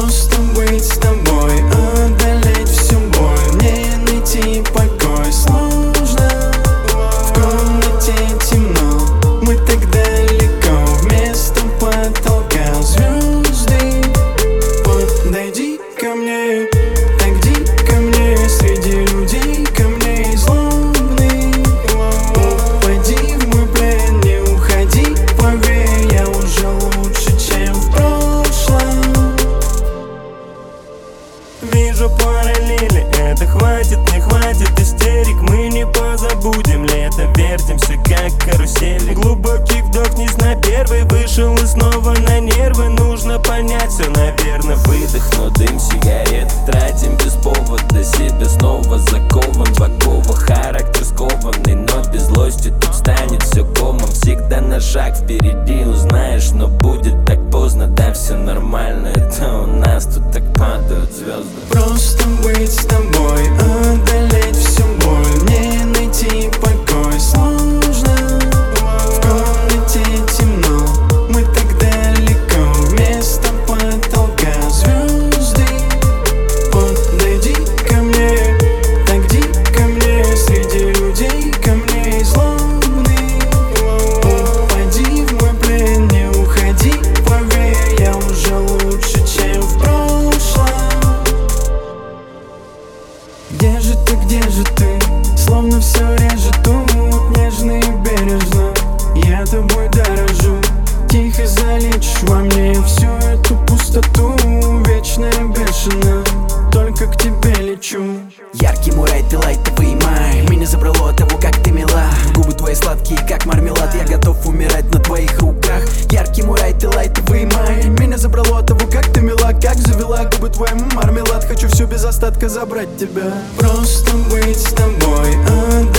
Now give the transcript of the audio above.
Просто быть с тобой, одолеть всю боль, мне найти покой сложно. В комнате темно, мы так далеко, вместо потолка звезды. Подойди ко мне, так иди ко мне, среди людей ко мне злобный. Упади в мой плен, не уходи, поверь, я уже лучше, чем в прошлом. Вижу параллели, это хватит, не хватит истерик. Мы не позабудем лето, вертимся как карусели. Глубокий вдох, не знаю, первый вышел и снова на нервы. Нужно понять все, наверное, выдох, но дым сигарет тратим без повода, себя снова закован в оковах. Характер скованный, но без злости тут станет все комом. Всегда на шаг впереди, узнаешь, но будет так поздно. Да, все нормально, это у нас тут так падают звезды. Просто быть с тобой, одолеть всю боль, мне найти покой сложно. В комнате темно, мы так далеко, вместо потолка звезды. Подойди ко мне, так иди ко мне, среди людей ко мне злобный. Упади в мой плен, не уходи, поверь, я уже лучше, чем в прошлом. Где же ты, где же ты? Словно все режет тут, нежно и бережно. Я тобой дорожу, тихо залечишь во мне всю эту пустоту. Вечно и бешено, только к тебе лечу. Яркий мой рай, ты лайтовый май. Меня забрало от того, как ты мила. Губы твои сладкие, как мармелад. Я готов умирать на твоих руках. Яркий мой рай, ты лайтовый май. Меня забрало от того, как ты мила. Как завела губы твои мармелад. Хочу все без остатка забрать тебя. Просто быть с тобой,